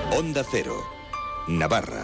Onda Cero, Navarra.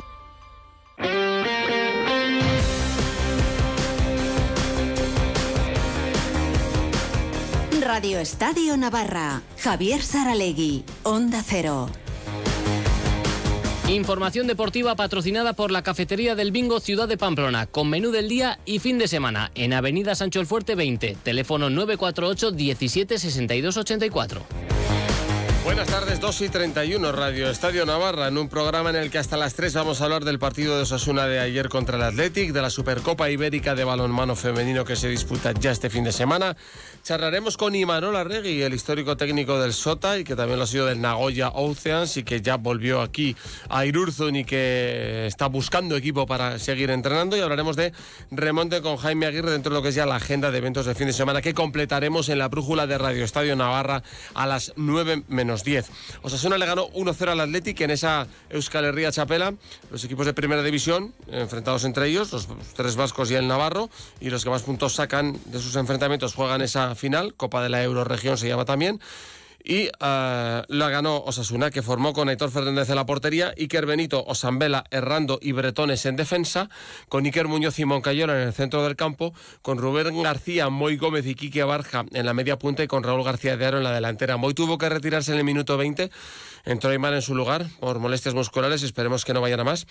Radio Estadio Navarra. Javier Saralegui, Onda Cero. Información deportiva patrocinada por la Cafetería del Bingo Ciudad de Pamplona, con menú del día y fin de semana, en Avenida Sancho el Fuerte 20, teléfono 948 17 62 84. Buenas tardes, 2:31, Radio Estadio Navarra, en un programa en el que hasta las 3 vamos a hablar del partido de Osasuna de ayer contra el Athletic, de la Supercopa Ibérica de balonmano femenino que se disputa ya este fin de semana. Charlaremos con Imanol Arregui, el histórico técnico del Sota y que también lo ha sido del Nagoya Oceans y que ya volvió aquí a Irurzun y que está buscando equipo para seguir entrenando. Y hablaremos de remonte con Jaime Aguirre dentro de lo que es ya la agenda de eventos de fin de semana que completaremos en la brújula de Radio Estadio Navarra a las 9 menos 10. Osasuna le ganó 1-0 al Athletic en esa Euskal Herria Txapela. Los equipos de primera división enfrentados entre ellos, los tres vascos y el navarro, y los que más puntos sacan de sus enfrentamientos juegan esa final, Copa de la Eurorregión se llama también. Y la ganó Osasuna, que formó con Aitor Fernández en la portería, Iker Benito, Osambela, Errando y Bretones en defensa, con Iker Muñoz y Moncayola en el centro del campo, con Rubén García, Moy Gómez y Quique Barja en la media punta y con Raúl García de Aro en la delantera. Moy tuvo que retirarse en el minuto 20, entró Aymar en su lugar por molestias musculares, esperemos que no vayan a más.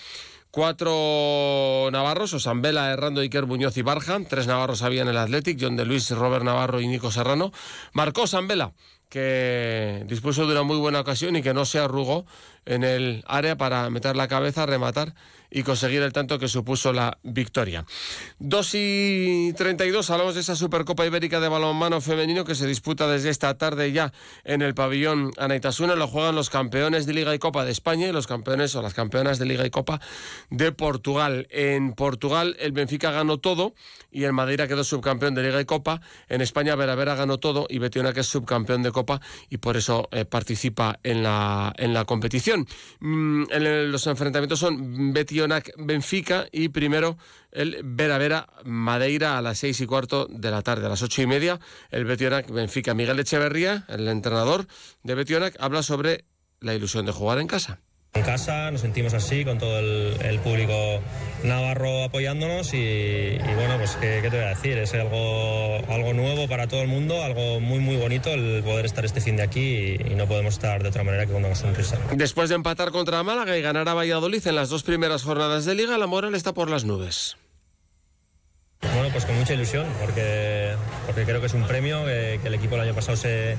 4 navarros, Osambela, Errando, Iker Muñoz y Barja. 3 navarros había en el Athletic, John de Luis, Robert Navarro y Nico Serrano. Marcó Osambela, que dispuso de una muy buena ocasión y que no se arrugó en el área para meter la cabeza, rematar y conseguir el tanto que supuso la victoria. 2:32, hablamos de esa Supercopa Ibérica de balonmano femenino que se disputa desde esta tarde ya en el pabellón Anaitasuna. Lo juegan los campeones de Liga y Copa de España y los campeones o las campeonas de Liga y Copa de Portugal. En Portugal el Benfica ganó todo y el Madeira quedó subcampeón de Liga y Copa. En España Veravera ganó todo y Betionak es subcampeón de Copa y por eso participa en la competición. Los enfrentamientos son Betionak-Benfica y primero el Veravera Madeira a las 6:15 de la tarde. A las 8:30 el Betionak-Benfica. Miguel Echeverría, el entrenador de Betionak, habla sobre la ilusión de jugar en casa. En casa nos sentimos así, con todo el público navarro apoyándonos y bueno, pues ¿qué te voy a decir? Es algo nuevo para todo el mundo, algo muy muy bonito el poder estar este fin de aquí y no podemos estar de otra manera que con una sonrisa. Después de empatar contra Málaga y ganar a Valladolid en las 2 primeras jornadas de Liga, la moral está por las nubes. Bueno, pues con mucha ilusión, porque creo que es un premio que el equipo el año pasado se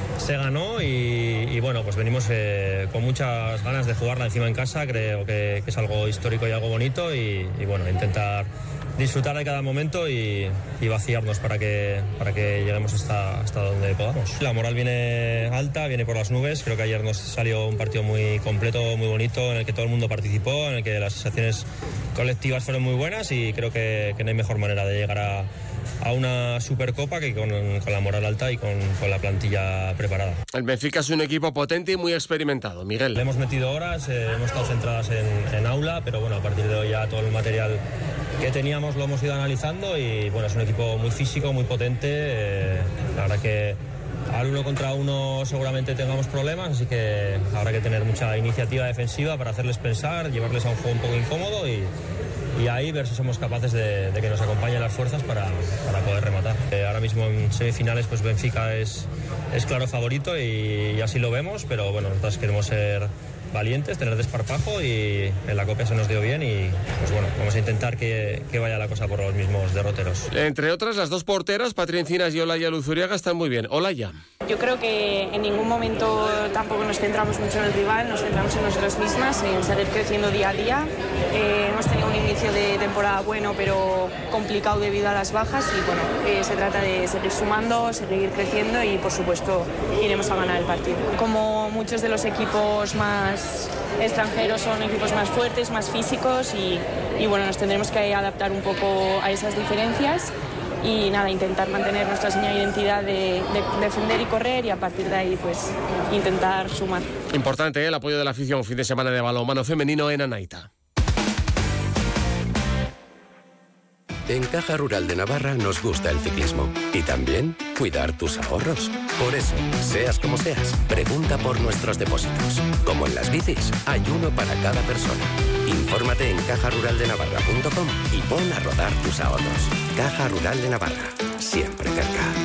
ganó y bueno, pues venimos con muchas ganas de jugarla encima en casa. Creo que es algo histórico y algo bonito y bueno, intentar disfrutar de cada momento y vaciarnos para que lleguemos hasta donde podamos. La moral viene alta, viene por las nubes. Creo que ayer nos salió un partido muy completo, muy bonito, en el que todo el mundo participó, en el que las sensaciones colectivas fueron muy buenas y creo que no hay mejor manera de llegar a una Supercopa que con la moral alta y con la plantilla preparada. El Benfica es un equipo potente y muy experimentado. Miguel. Le hemos metido horas, hemos estado centradas en aula, pero bueno, a partir de hoy ya todo el material que teníamos lo hemos ido analizando y bueno, es un equipo muy físico, muy potente. La verdad que al 1 contra 1 seguramente tengamos problemas, así que habrá que tener mucha iniciativa defensiva para hacerles pensar, llevarles a un juego un poco incómodo y ahí ver si somos capaces de que nos acompañen las fuerzas para poder rematar. Ahora mismo en semifinales pues Benfica es claro favorito y así lo vemos, pero bueno, nosotros queremos ser valientes, tener desparpajo y en la Copa se nos dio bien y pues bueno, vamos a intentar que vaya la cosa por los mismos derroteros. Entre otras, las 2 porteras, Patri Encinas y Olaya Luzuriaga, están muy bien. Olaya. Yo creo que en ningún momento tampoco nos centramos mucho en el rival, nos centramos en nosotras mismas, en seguir creciendo día a día. Hemos tenido un inicio de temporada bueno, pero complicado debido a las bajas y bueno, se trata de seguir sumando, seguir creciendo y por supuesto iremos a ganar el partido. Como muchos de los equipos más extranjeros son equipos más fuertes, más físicos y bueno, nos tendremos que adaptar un poco a esas diferencias y nada, intentar mantener nuestra señal de identidad de defender y correr y a partir de ahí pues intentar sumar. Importante el apoyo de la afición, fin de semana de balonmano femenino en Anaita. En Caja Rural de Navarra nos gusta el ciclismo y también cuidar tus ahorros. Por eso, seas como seas, pregunta por nuestros depósitos. Como en las bicis, hay uno para cada persona. Infórmate en cajaruraldenavarra.com y pon a rodar tus ahorros. Caja Rural de Navarra, siempre cerca.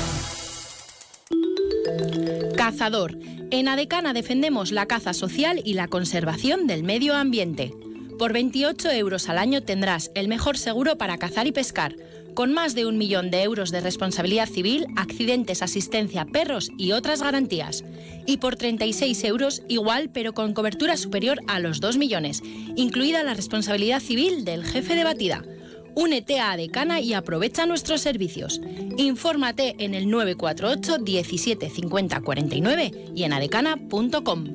Cazador. En Adecana defendemos la caza social y la conservación del medio ambiente. Por 28 euros al año tendrás el mejor seguro para cazar y pescar, con más de 1 millón de euros de responsabilidad civil, accidentes, asistencia, perros y otras garantías. Y por 36 euros igual, pero con cobertura superior a los 2 millones, incluida la responsabilidad civil del jefe de batida. Únete a Adecana y aprovecha nuestros servicios. Infórmate en el 948 17 50 49 y en adecana.com.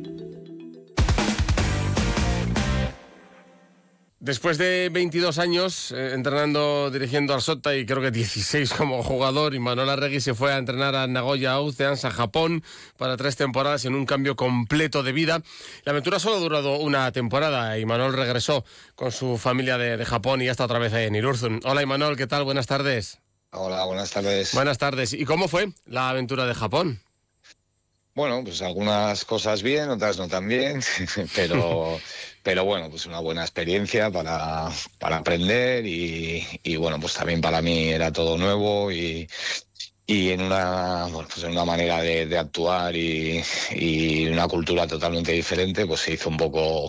Después de 22 años entrenando, dirigiendo al Sota y creo que 16 como jugador, Imanol Arregui se fue a entrenar a Nagoya Oceans, a Japón, para 3 temporadas en un cambio completo de vida. La aventura solo ha durado una temporada. Imanol regresó con su familia de Japón y ya está otra vez en Irurzun. Hola Imanol, ¿qué tal? Buenas tardes. Hola, buenas tardes. Buenas tardes. ¿Y cómo fue la aventura de Japón? Bueno, pues algunas cosas bien, otras no tan bien, pero bueno, pues una buena experiencia para aprender y bueno, pues también para mí era todo nuevo y en una, bueno, pues en una manera de actuar y una cultura totalmente diferente, pues se hizo un poco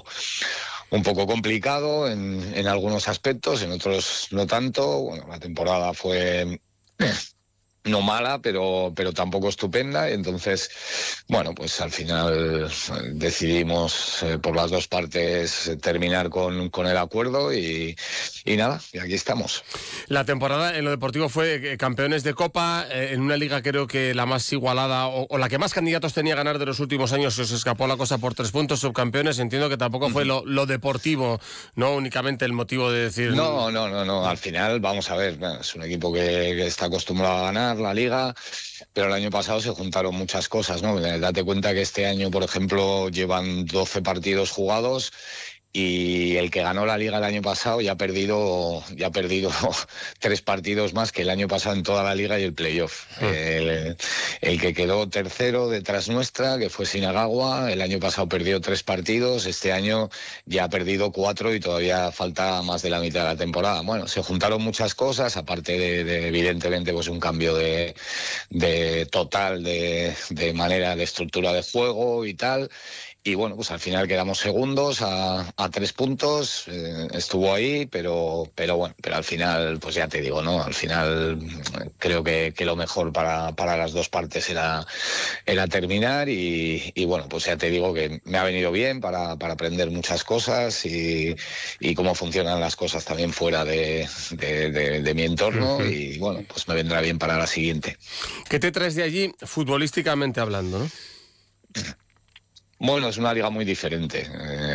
complicado en algunos aspectos, en otros no tanto. Bueno, la temporada fue no mala, pero tampoco estupenda. Entonces, bueno, pues al final decidimos por las dos partes terminar con el acuerdo y nada, y aquí estamos. La temporada en lo deportivo fue campeones de Copa, en una liga creo que la más igualada o la que más candidatos tenía a ganar de los últimos años. Se os escapó la cosa por 3 puntos, subcampeones. Entiendo que tampoco fue lo deportivo, no únicamente el motivo de decir... No, al final, vamos a ver, es un equipo que está acostumbrado a ganar la liga, pero el año pasado se juntaron muchas cosas, ¿no? Date cuenta que este año, por ejemplo, llevan 12 partidos jugados y el que ganó la liga el año pasado ya ha perdido 3 partidos más que el año pasado en toda la liga y el playoff. El que quedó tercero detrás nuestra, que fue Shinagawa, el año pasado perdió 3 partidos, este año ya ha perdido 4 y todavía falta más de la mitad de la temporada. Bueno, se juntaron muchas cosas, aparte de evidentemente pues un cambio de total de manera de estructura de juego y tal. Y bueno, pues al final quedamos segundos a 3 puntos, estuvo ahí, pero bueno, pero al final, pues ya te digo, ¿no? Al final creo que lo mejor para las dos partes era terminar y bueno, pues ya te digo que me ha venido bien para aprender muchas cosas y cómo funcionan las cosas también fuera de mi entorno y bueno, pues me vendrá bien para la siguiente. ¿Qué te traes de allí futbolísticamente hablando, no? Bueno, es una liga muy diferente.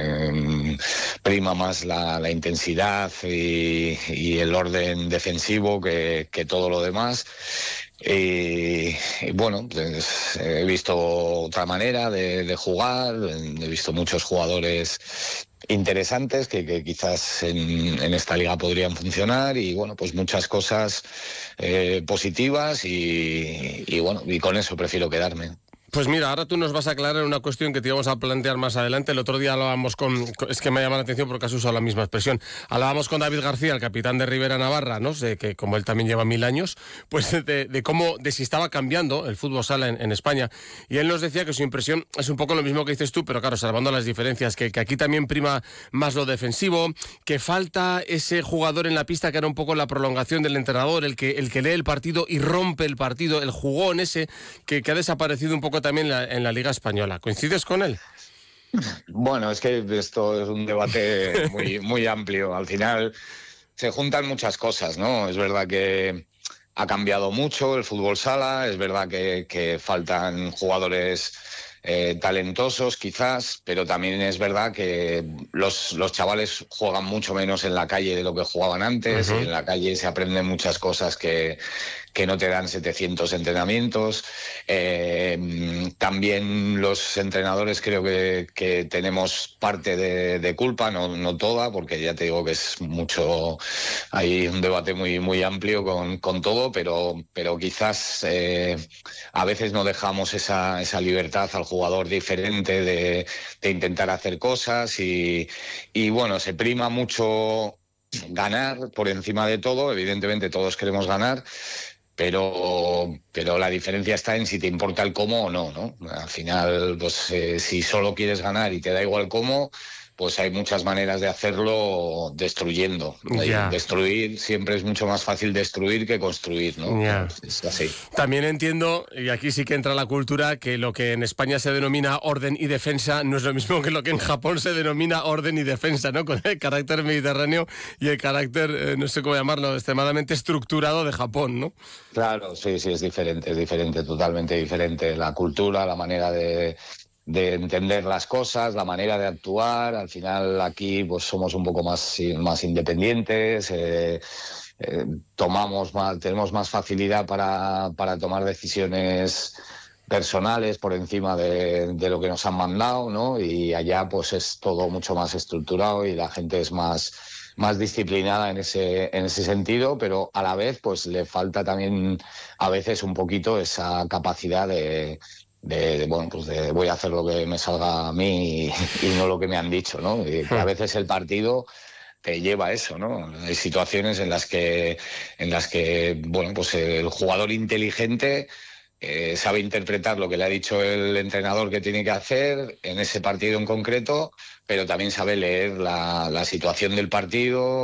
Prima más la intensidad y el orden defensivo que todo lo demás. Y bueno, pues, he visto otra manera de jugar, he visto muchos jugadores interesantes que quizás en esta liga podrían funcionar y bueno, pues muchas cosas positivas y bueno, y con eso prefiero quedarme. Pues mira, ahora tú nos vas a aclarar una cuestión que te íbamos a plantear más adelante. El otro día hablábamos es que me llama la atención porque has usado la misma expresión. Hablábamos con David García, el capitán de Rivera Navarra, ¿no? Que como él también lleva 1000 años, pues de si estaba cambiando el fútbol sala en España. Y él nos decía que su impresión es un poco lo mismo que dices tú, pero claro, salvando las diferencias, que aquí también prima más lo defensivo, que falta ese jugador en la pista que era un poco la prolongación del entrenador, el que lee el partido y rompe el partido, el jugón ese que ha desaparecido un poco también en la Liga Española. ¿Coincides con él? Bueno, es que esto es un debate muy amplio. Al final se juntan muchas cosas, ¿no? Es verdad que ha cambiado mucho el fútbol sala, es verdad que faltan jugadores talentosos quizás, pero también es verdad que los chavales juegan mucho menos en la calle de lo que jugaban antes. Uh-huh. Y en la calle se aprenden muchas cosas que que no te dan 700 entrenamientos. También los entrenadores creo que tenemos parte de culpa, no toda, porque ya te digo que es mucho, hay un debate muy amplio con todo, pero quizás a veces no dejamos esa libertad al jugador diferente de intentar hacer cosas y bueno, se prima mucho ganar por encima de todo. Evidentemente todos queremos ganar, pero la diferencia está en si te importa el cómo o no, ¿no? Al final, pues si solo quieres ganar y te da igual cómo, pues hay muchas maneras de hacerlo destruyendo. Ya. Destruir siempre es mucho más fácil destruir que construir, ¿no? Ya. Es así. También entiendo, y aquí sí que entra la cultura, que lo que en España se denomina orden y defensa no es lo mismo que lo que en Japón se denomina orden y defensa, ¿no? Con el carácter mediterráneo y el carácter, no sé cómo llamarlo, extremadamente estructurado de Japón, ¿no? Claro, sí, es diferente, totalmente diferente. La cultura, la manera de entender las cosas, la manera de actuar. Al final aquí pues somos un poco más independientes, tenemos más facilidad para tomar decisiones personales por encima de lo que nos han mandado, ¿no? Y allá pues es todo mucho más estructurado y la gente es más disciplinada en ese sentido, pero a la vez pues le falta también a veces un poquito esa capacidad de voy a hacer lo que me salga a mí y no lo que me han dicho, ¿no? Y a veces el partido te lleva a eso, ¿no? Hay situaciones en las que bueno, pues el jugador inteligente sabe interpretar lo que le ha dicho el entrenador que tiene que hacer en ese partido en concreto, pero también sabe leer la situación del partido,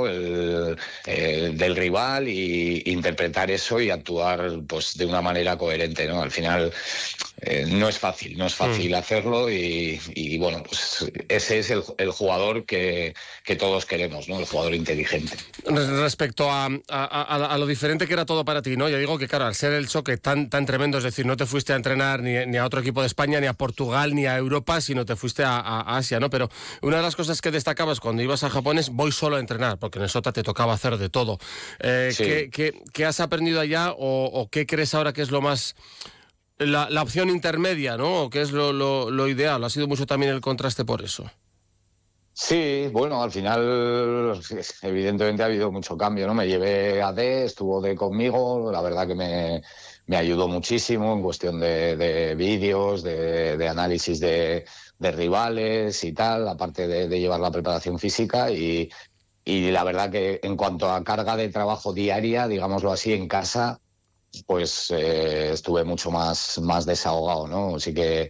del rival, y interpretar eso y actuar pues de una manera coherente, ¿no? Al final no es fácil hacerlo y bueno, pues ese es el jugador que todos queremos, ¿no? El jugador inteligente. Respecto a lo diferente que era todo para ti, ¿no? Yo digo que, claro, al ser el choque tan tremendo, es decir, no te fuiste a entrenar ni a otro equipo de España, ni a Portugal, ni a Europa, sino te fuiste a Asia, ¿no? Pero una de las cosas que destacabas cuando ibas a Japón es voy solo a entrenar, porque en el Sota te tocaba hacer de todo. Sí. ¿Qué has aprendido allá o qué crees ahora que es lo más... La opción intermedia, ¿no? ¿O qué es lo ideal? ¿Ha sido mucho también el contraste por eso? Sí, bueno, al final evidentemente ha habido mucho cambio, ¿no? Me llevé a D, estuvo D conmigo, la verdad que me ayudó muchísimo en cuestión de vídeos, de análisis de rivales y tal, aparte de llevar la preparación física y la verdad que en cuanto a carga de trabajo diaria, digámoslo así, en casa, pues estuve mucho más desahogado, ¿no? Así que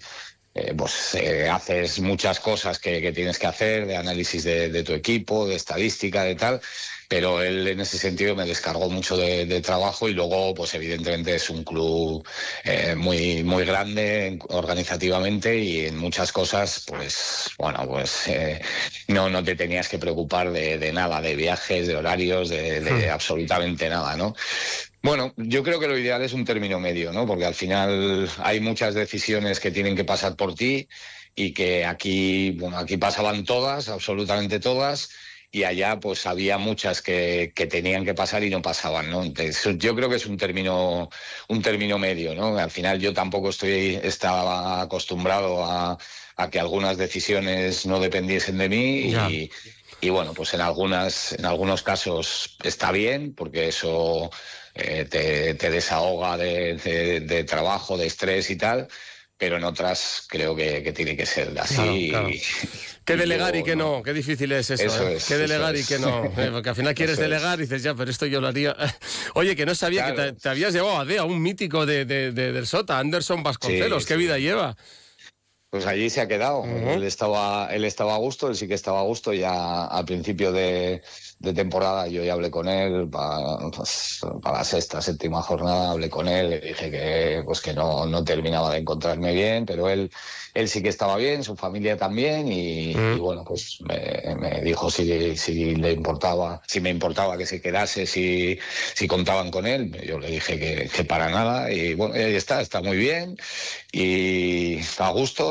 haces muchas cosas que tienes que hacer, de análisis de tu equipo, de estadística, de tal, pero él en ese sentido me descargó mucho de trabajo y luego pues evidentemente es un club muy grande organizativamente y en muchas cosas pues bueno, pues no te tenías que preocupar de nada, de viajes, de horarios, de absolutamente nada, ¿no? Bueno, yo creo que lo ideal es un término medio, ¿no? Porque al final hay muchas decisiones que tienen que pasar por ti y que aquí pasaban todas, absolutamente todas, y allá pues había muchas que tenían que pasar y no pasaban, ¿no? Entonces, yo creo que es un término medio, ¿no? Al final yo tampoco estaba acostumbrado a que algunas decisiones no dependiesen de mí y bueno, pues en algunos casos está bien, porque eso te desahoga de trabajo, de estrés y tal, pero en otras creo que tiene que ser así. Claro. ¿Qué delegar y qué no? Qué difícil es eso, ¿eh? ¿Qué delegar y qué no? Porque al final quieres delegar y dices, ya, pero esto yo lo haría. Oye, que no sabía que te habías llevado a un mítico del Sota, Anderson Vasconcelos. ¿Qué vida lleva? Pues allí se ha quedado. Él estaba a gusto, él sí que estaba a gusto. Ya al principio de temporada yo ya hablé con él para la séptima jornada, hablé con él, le dije que no terminaba de encontrarme bien, pero él sí que estaba bien, su familia también y bueno, pues me dijo si me importaba que se quedase, si contaban con él. Yo le dije que para nada y bueno, ahí está muy bien y está a gusto,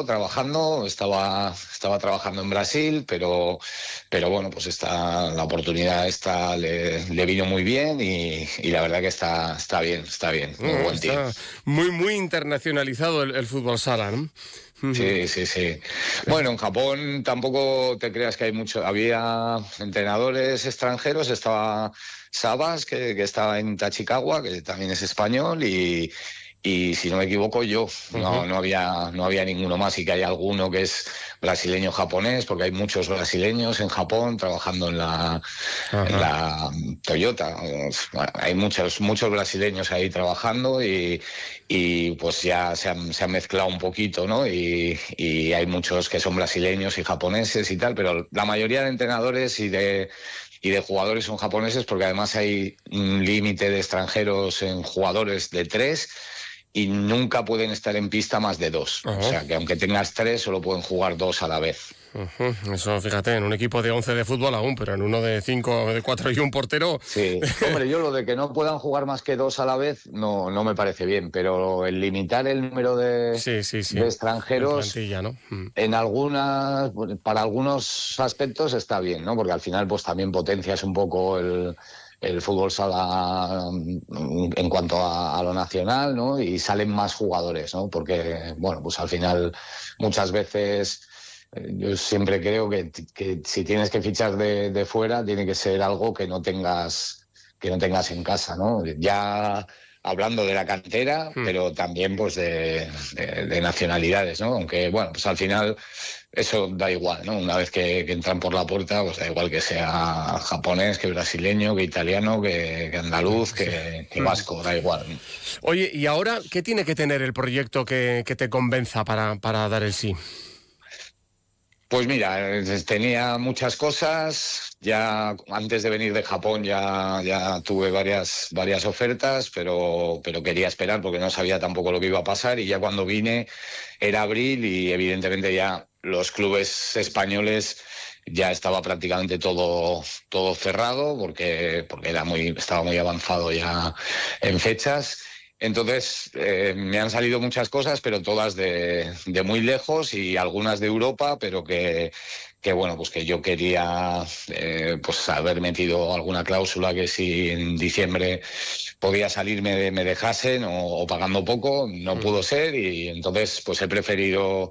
trabajando, estaba trabajando en Brasil, pero bueno, pues la oportunidad le vino muy bien y la verdad que está bien, muy buen tío. Está muy internacionalizado el fútbol sala, ¿no? Sí. Bueno, en Japón tampoco te creas que había entrenadores extranjeros, estaba Sabas, que estaba en Tachikawa, que también es español, y si no me equivoco yo, no había ninguno más, y que hay alguno que es brasileño-japonés, porque hay muchos brasileños en Japón trabajando en la Toyota. Hay muchos brasileños ahí trabajando y pues ya se han mezclado un poquito, ¿no? Y hay muchos que son brasileños y japoneses y tal, pero la mayoría de entrenadores y de jugadores son japoneses, porque además hay un límite de extranjeros en jugadores de 3 y nunca pueden estar en pista más de 2. O sea, que aunque tengas 3, solo pueden jugar 2 a la vez. Eso, fíjate, en un equipo de 11 de fútbol aún, pero en uno de 5, de 4 y un portero... Sí, hombre, yo lo de que no puedan jugar más que 2 a la vez no me parece bien, pero el limitar el número de extranjeros plantilla, ¿no? Para algunos aspectos está bien, ¿no? Porque al final pues también potencias un poco el fútbol sala en cuanto a lo nacional, ¿no? Y salen más jugadores, ¿no? Porque, bueno, pues al final muchas veces yo siempre creo que si tienes que fichar de fuera tiene que ser algo que no tengas en casa, ¿no? Ya hablando de la cantera, pero también pues de nacionalidades, ¿no? Aunque, bueno, pues al final eso da igual, ¿no? Una vez que entran por la puerta, pues da igual que sea japonés, que brasileño, que italiano, que andaluz, que vasco, da igual. Oye, ¿y ahora qué tiene que tener el proyecto que te convenza para dar el sí? Pues mira, tenía muchas cosas. Ya antes de venir de Japón ya tuve varias ofertas, pero quería esperar porque no sabía tampoco lo que iba a pasar, y ya cuando vine era abril y evidentemente ya los clubes españoles ya estaba prácticamente todo cerrado porque estaba muy avanzado ya en fechas. Entonces me han salido muchas cosas, pero todas de muy lejos, y algunas de Europa, pero que bueno, pues que yo quería pues haber metido alguna cláusula que si en diciembre podía salir me dejasen o pagando poco. No pudo ser, y entonces pues he preferido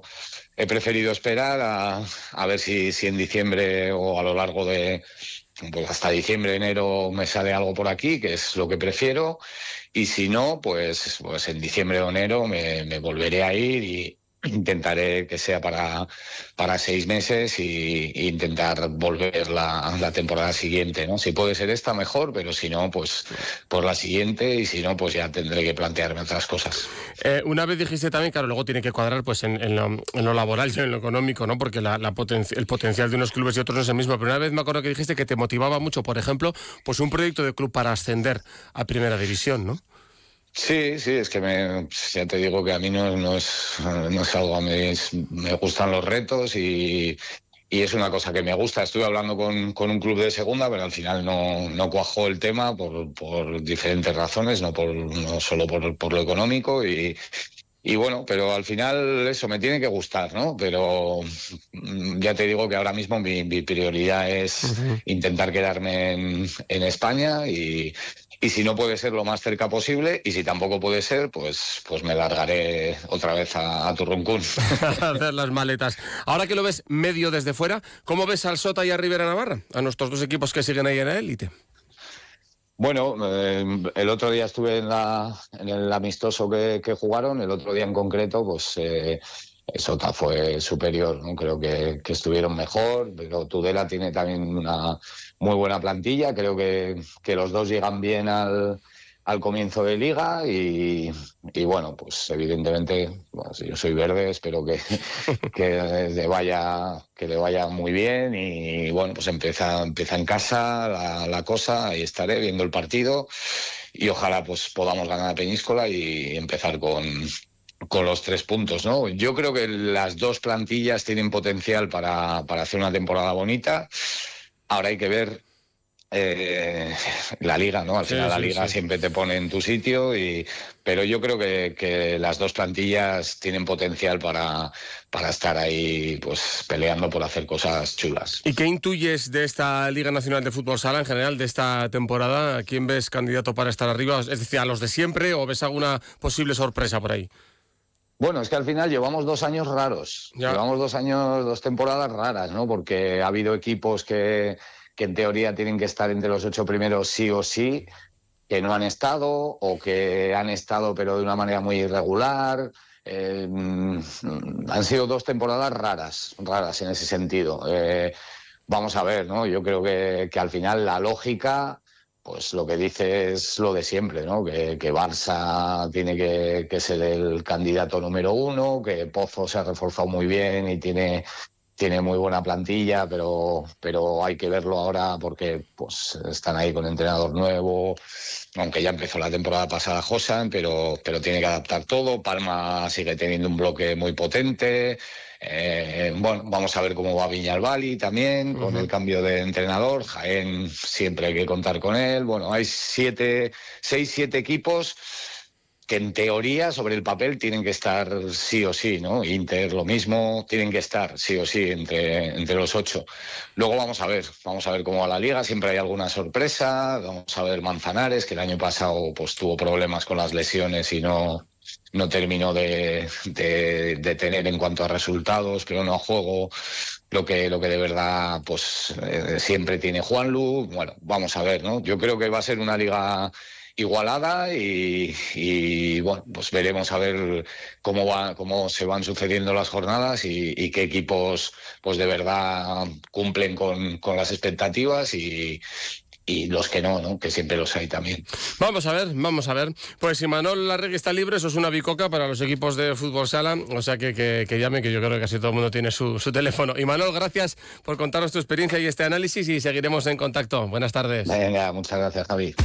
esperar a ver si en diciembre o a lo largo de pues hasta diciembre, enero me sale algo por aquí, que es lo que prefiero, y si no, pues en diciembre o enero me volveré a ir y intentaré que sea para 6 meses y intentar volver la temporada siguiente, ¿no? Si puede ser esta, mejor, pero si no, pues por la siguiente, y si no, pues ya tendré que plantearme otras cosas. Una vez dijiste también, claro, luego tiene que cuadrar pues en lo laboral y en lo económico, ¿no? Porque el potencial de unos clubes y otros no es el mismo, pero una vez me acuerdo que dijiste que te motivaba mucho, por ejemplo, pues un proyecto de club para ascender a Primera División, ¿no? Sí, es que ya te digo que a mí no es algo, a mí me gustan los retos y es una cosa que me gusta. Estuve hablando con un club de segunda, pero al final no cuajó el tema por diferentes razones, no solo por lo económico y bueno, pero al final eso me tiene que gustar, ¿no? Pero ya te digo que ahora mismo mi prioridad es intentar quedarme en España y si no puede ser lo más cerca posible, y si tampoco puede ser, pues me largaré otra vez a Turruncún. A hacer las maletas. Ahora que lo ves medio desde fuera, ¿cómo ves al Sota y a Rivera Navarra? A nuestros dos equipos que siguen ahí en la élite. Bueno, el otro día estuve en el amistoso que jugaron, el otro día en concreto, pues Sota fue superior, ¿no? Creo que estuvieron mejor, pero Tudela tiene también una muy buena plantilla. Creo que los dos llegan bien al comienzo de liga y bueno, pues evidentemente, bueno, si yo soy verde, espero que le vaya muy bien, y bueno, pues empieza en casa la cosa, ahí estaré viendo el partido y ojalá pues podamos ganar a Peñíscola y empezar con los 3 puntos, ¿no? Yo creo que las dos plantillas tienen potencial para hacer una temporada bonita. Ahora hay que ver la Liga, ¿no? Al final la Liga siempre te pone en tu sitio, pero yo creo que las dos plantillas tienen potencial para estar ahí pues peleando por hacer cosas chulas. ¿Y qué intuyes de esta Liga Nacional de Fútbol Sala en general, de esta temporada? ¿A quién ves candidato para estar arriba? Es decir, ¿a los de siempre o ves alguna posible sorpresa por ahí? Bueno, es que al final llevamos 2 años raros. Ya. Llevamos 2 temporadas raras, ¿no? Porque ha habido equipos que en teoría tienen que estar entre los 8 primeros sí o sí, que no han estado, o que han estado pero de una manera muy irregular. Han sido 2 temporadas raras en ese sentido. Vamos a ver, ¿no? Yo creo que al final la lógica, pues lo que dice es lo de siempre, ¿no? Que Barça tiene que ser el candidato número 1, que Pozo se ha reforzado muy bien y tiene muy buena plantilla, pero hay que verlo ahora porque pues están ahí con entrenador nuevo, aunque ya empezó la temporada pasada Josan, pero tiene que adaptar todo. Palma sigue teniendo un bloque muy potente. Bueno, vamos a ver cómo va Viñalbali también, con el cambio de entrenador. Jaén siempre hay que contar con él. Bueno, hay 6-7 equipos que en teoría, sobre el papel, tienen que estar sí o sí, ¿no? Inter, lo mismo, tienen que estar sí o sí entre los 8. Luego vamos a ver cómo va la Liga, siempre hay alguna sorpresa. Vamos a ver Manzanares, que el año pasado pues tuvo problemas con las lesiones y no terminó de tener en cuanto a resultados, pero no a juego, lo que de verdad pues siempre tiene Juanlu. Bueno, vamos a ver, ¿no? Yo creo que va a ser una liga igualada y bueno, pues veremos a ver cómo se van sucediendo las jornadas y qué equipos pues de verdad cumplen con las expectativas y los que no, que siempre los hay también. Vamos a ver. Pues si Manol Larregui está libre, eso es una bicoca para los equipos de fútbol sala, o sea que llamen, que yo creo que casi todo el mundo tiene su teléfono. Y Manol, gracias por contarnos tu experiencia y este análisis y seguiremos en contacto. Buenas tardes. Venga, muchas gracias, Javi.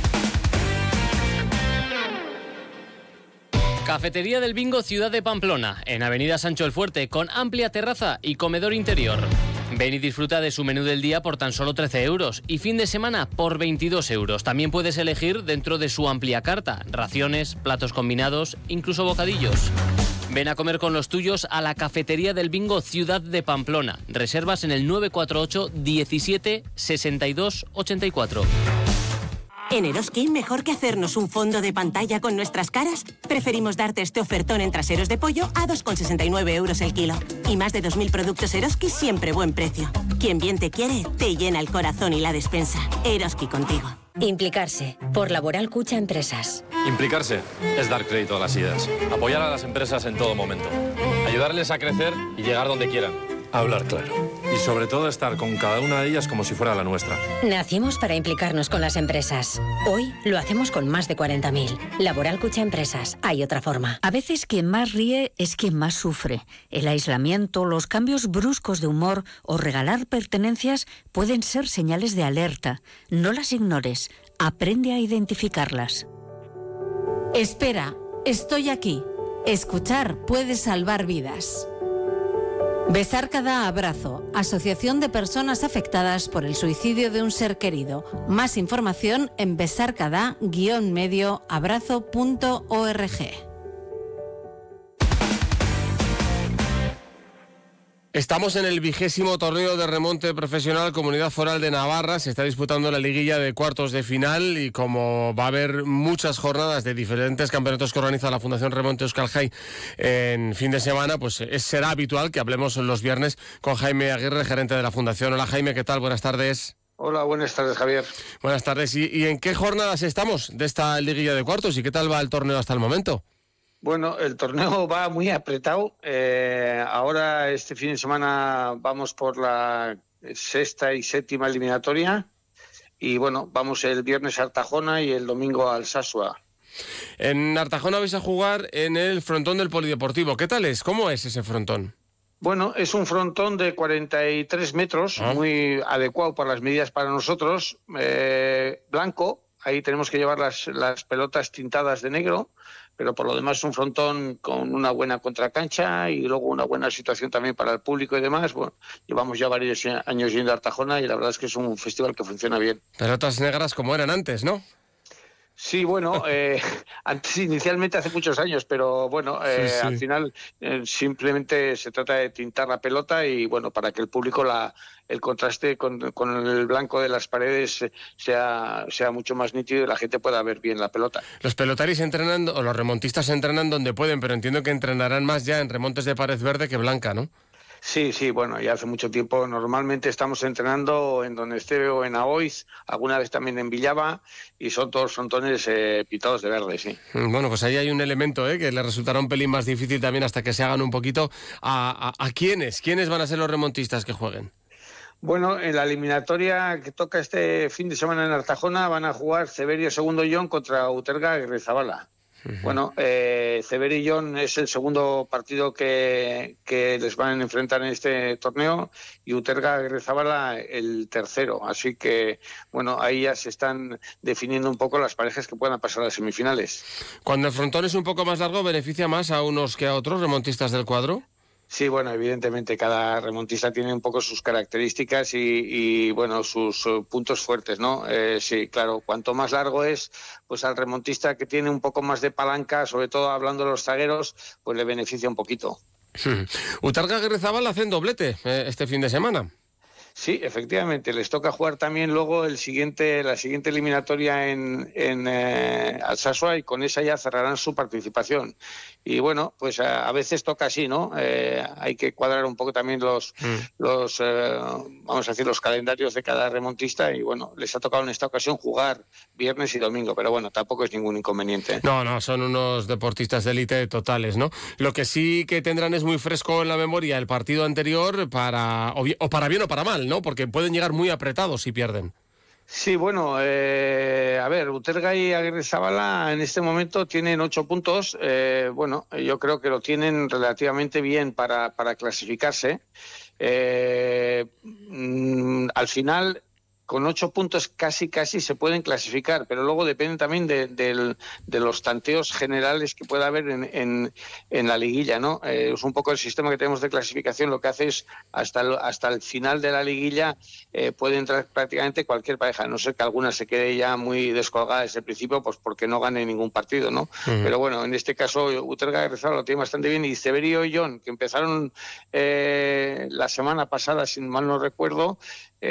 Cafetería del Bingo Ciudad de Pamplona, en Avenida Sancho el Fuerte, con amplia terraza y comedor interior. Ven y disfruta de su menú del día por tan solo 13 euros y fin de semana por 22 euros. También puedes elegir dentro de su amplia carta, raciones, platos combinados, incluso bocadillos. Ven a comer con los tuyos a la Cafetería del Bingo Ciudad de Pamplona. Reservas en el 948 17 62 84. En Eroski, mejor que hacernos un fondo de pantalla con nuestras caras, preferimos darte este ofertón en traseros de pollo a 2,69 euros el kilo. Y más de 2.000 productos Eroski, siempre buen precio. Quien bien te quiere, te llena el corazón y la despensa. Eroski contigo. Implicarse, por Laboral Cucha Empresas. Implicarse es dar crédito a las ideas, apoyar a las empresas en todo momento, ayudarles a crecer y llegar donde quieran. Hablar claro. Y sobre todo estar con cada una de ellas como si fuera la nuestra. Nacimos para implicarnos con las empresas. Hoy lo hacemos con más de 40.000. Laboral Cucha Empresas. Hay otra forma. A veces quien más ríe es quien más sufre. El aislamiento, los cambios bruscos de humor o regalar pertenencias pueden ser señales de alerta. No las ignores. Aprende a identificarlas. Espera, estoy aquí. Escuchar puede salvar vidas. Besarca da Abrazo, Asociación de Personas Afectadas por el Suicidio de un Ser Querido. Más información en besarcada-medioabrazo.org. Estamos en el 20º torneo de remonte profesional Comunidad Foral de Navarra. Se está disputando la liguilla de cuartos de final y como va a haber muchas jornadas de diferentes campeonatos que organiza la Fundación Remonte Euskal Jai en fin de semana, pues será habitual que hablemos los viernes con Jaime Aguirre, gerente de la Fundación. Hola Jaime, ¿qué tal? Buenas tardes. Hola, buenas tardes, Javier. Buenas tardes. ¿Y en qué jornadas estamos de esta liguilla de cuartos y qué tal va el torneo hasta el momento? Bueno, el torneo va muy apretado. Ahora, este fin de semana, vamos por la 6ª y 7ª eliminatoria. Y bueno, vamos el viernes a Artajona y el domingo al Sasua. En Artajona vais a jugar en el frontón del Polideportivo. ¿Qué tal es? ¿Cómo es ese frontón? Bueno, es un frontón de 43 metros, muy adecuado para las medidas para nosotros. Blanco, ahí tenemos que llevar las pelotas tintadas de negro. pero por lo demás es un frontón con una buena contracancha y luego una buena situación también para el público y demás. Bueno, llevamos ya varios años yendo a Artajona y la verdad es que es un festival que funciona bien. Pelotas negras como eran antes, ¿no? Sí, bueno, antes inicialmente hace muchos años, pero bueno, sí. Al final simplemente se trata de tintar la pelota y bueno, para que el público el contraste con el blanco de las paredes sea mucho más nítido y la gente pueda ver bien la pelota. Los pelotaris entrenan, o los remontistas entrenan donde pueden, pero entiendo que entrenarán más ya en remontes de pared verde que blanca, ¿no? Sí, bueno, ya hace mucho tiempo. Normalmente estamos entrenando en Donesteve o en Aoiz, alguna vez también en Villava, y son todos frontones pintados de verde, sí. Bueno, pues ahí hay un elemento que le resultará un pelín más difícil también hasta que se hagan un poquito. ¿A quiénes van a ser los remontistas que jueguen? Bueno, en la eliminatoria que toca este fin de semana en Artajona van a jugar Severio segundo John contra Uterga Guerrezabala. Bueno, Severi John es el segundo partido que les van a enfrentar en este torneo y Uterga Guerrezabala el tercero. Así que, bueno, ahí ya se están definiendo un poco las parejas que puedan pasar a las semifinales. Cuando el frontón es un poco más largo, ¿beneficia más a unos que a otros remontistas del cuadro? Sí, bueno, evidentemente cada remontista tiene un poco sus características y bueno, sus puntos fuertes, ¿no? Sí, claro, cuanto más largo es, pues al remontista que tiene un poco más de palanca, sobre todo hablando de los zagueros, pues le beneficia un poquito. Uterga Guerrezabala hacen doblete este fin de semana. Sí, efectivamente, les toca jugar también luego la siguiente eliminatoria en Alsasua y con esa ya cerrarán su participación. Y bueno, pues a veces toca así, ¿no? Hay que cuadrar un poco también los vamos a decir, los calendarios de cada remontista y bueno, les ha tocado en esta ocasión jugar viernes y domingo, pero bueno, tampoco es ningún inconveniente. No, son unos deportistas de élite totales, ¿no? Lo que sí que tendrán es muy fresco en la memoria el partido anterior para bien o para mal, ¿no? Porque pueden llegar muy apretados si pierden. Sí, bueno, a ver, Uterga y Guerrezabala en este momento tienen 8 puntos. Bueno, yo creo que lo tienen relativamente bien para clasificarse. Al final, con 8 puntos casi se pueden clasificar, pero luego depende también de los tanteos generales que pueda haber en la liguilla, ¿no? Es un poco el sistema que tenemos de clasificación, lo que hace es hasta el final de la liguilla puede entrar prácticamente cualquier pareja, a no ser que alguna se quede ya muy descolgada desde el principio, pues porque no gane ningún partido, ¿no? Pero bueno, en este caso Uterga Guerrezabala lo tiene bastante bien y Severio y John, que empezaron la semana pasada, si mal no recuerdo,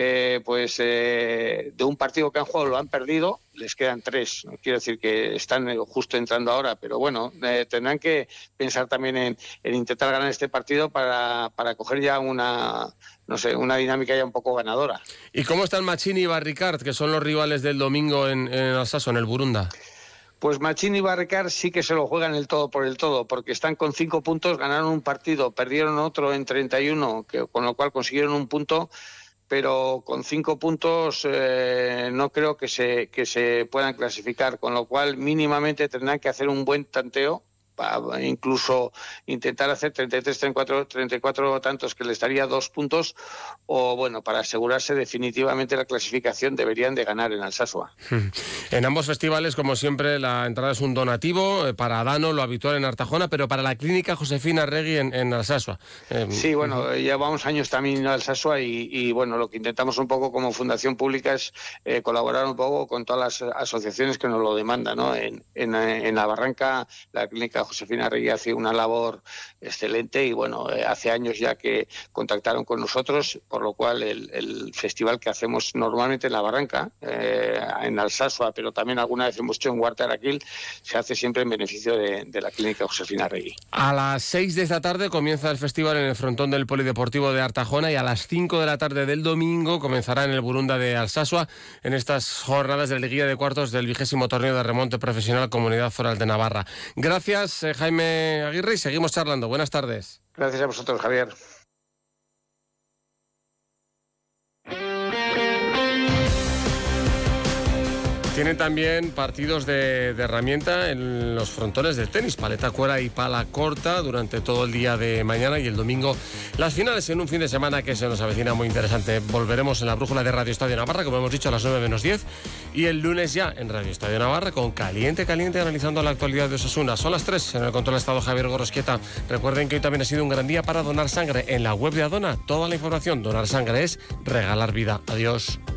de un partido que han jugado lo han perdido, les quedan 3. Quiero decir que están justo entrando ahora, pero bueno, tendrán que pensar también en intentar ganar este partido para coger ya una dinámica ya un poco ganadora. ¿Y cómo están Machini y Barricard, que son los rivales del domingo en Alsaso, en el Burunda? Pues Machini y Barricard sí que se lo juegan el todo por el todo, porque están con 5 puntos, ganaron un partido, perdieron otro en 31, con lo cual consiguieron un punto, pero con 5 puntos no creo que se puedan clasificar, con lo cual mínimamente tendrán que hacer un buen tanteo, incluso intentar hacer 34 tantos que les daría 2 puntos, o bueno, para asegurarse definitivamente la clasificación deberían de ganar en Alsasua. En ambos festivales, como siempre, la entrada es un donativo, para Dano, lo habitual en Artajona, pero para la clínica Josefina Arregui en Alsasua. Sí, bueno, llevamos años también en Alsasua y bueno, lo que intentamos un poco como fundación pública es colaborar un poco con todas las asociaciones que nos lo demandan, ¿no? En la Barranca, la clínica Josefina Arregui hace una labor excelente y bueno, hace años ya que contactaron con nosotros, por lo cual el festival que hacemos normalmente en la Barranca, en Alsasua, pero también alguna vez hemos hecho en Huarte Araquil, se hace siempre en beneficio de la clínica Josefina Arregui. A las 6 de esta tarde comienza el festival en el frontón del Polideportivo de Artajona y a las 5 de la tarde del domingo comenzará en el Burunda de Alsasua en estas jornadas de liguilla de cuartos del 20º torneo de remonte profesional Comunidad Foral de Navarra. Gracias, Jaime Aguirre, y seguimos charlando. Buenas tardes. Gracias a vosotros, Javier. Tienen también partidos de herramienta en los frontones del tenis, paleta cuera y pala corta durante todo el día de mañana, y el domingo las finales en un fin de semana que se nos avecina muy interesante. Volveremos en la brújula de Radio Estadio Navarra, como hemos dicho, a las 9 menos 10, y el lunes ya en Radio Estadio Navarra con Caliente analizando la actualidad de Osasuna. Son las 3 en el control de estado Javier Gorrosquieta. Recuerden que hoy también ha sido un gran día para donar sangre. En la web de Adona, toda la información. Donar sangre es regalar vida. Adiós.